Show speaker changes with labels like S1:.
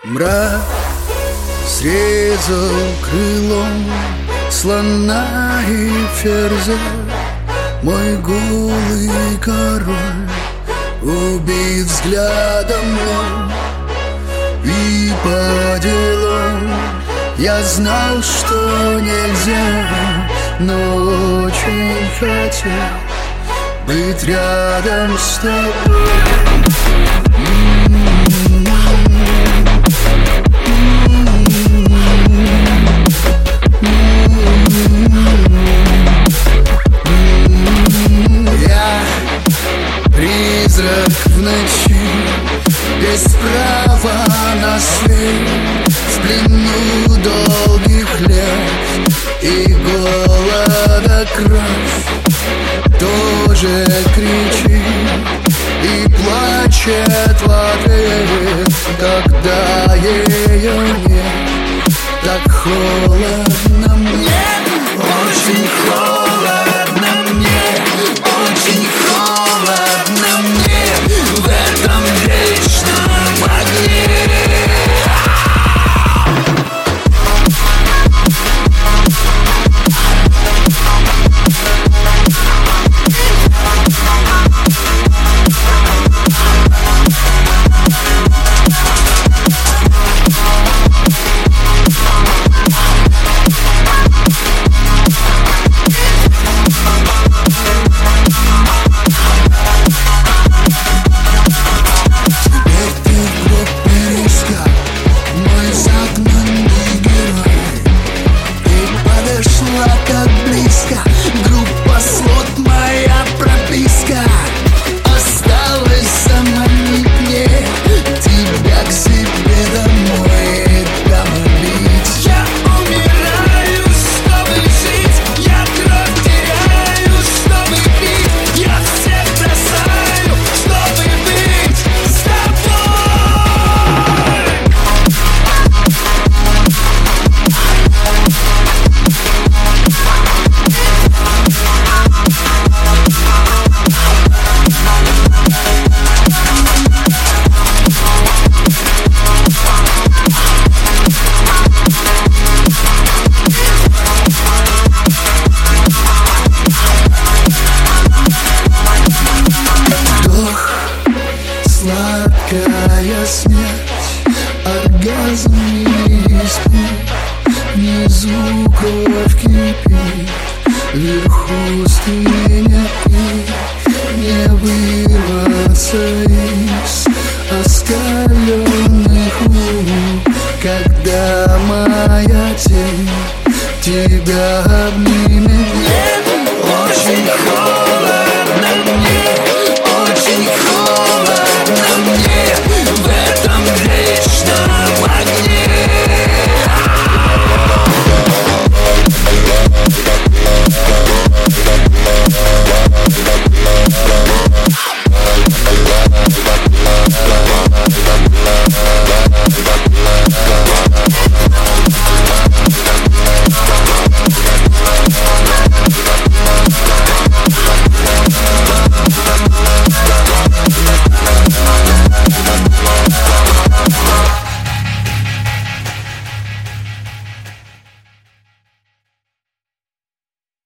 S1: Мрак срезал крылом слона и ферзя. Мой голый король убит взглядом мой. И по делам я знал, что нельзя, но очень хотел быть рядом с тобой. Я призрак в ночи, без права на свет, в плену долгих лет и голода кровь. Тоже кричит и плачет в ответ, когда ее нет. Так холодно мне, очень холодно мне, очень холодно мне в этом вечном огне. Как близко, группа слот, моя прописка. Осталось заманить мне тебя к себе домой и домолить. Я умираю, чтобы жить, я кровь теряю, чтобы пить, я всех бросаю, чтобы быть с тобой. Сладкая смерть, оргазм неиспит, внизу кровь кипит, вверху стынет и не вырваться из оскаленных рук, когда моя тень тебя обнимет.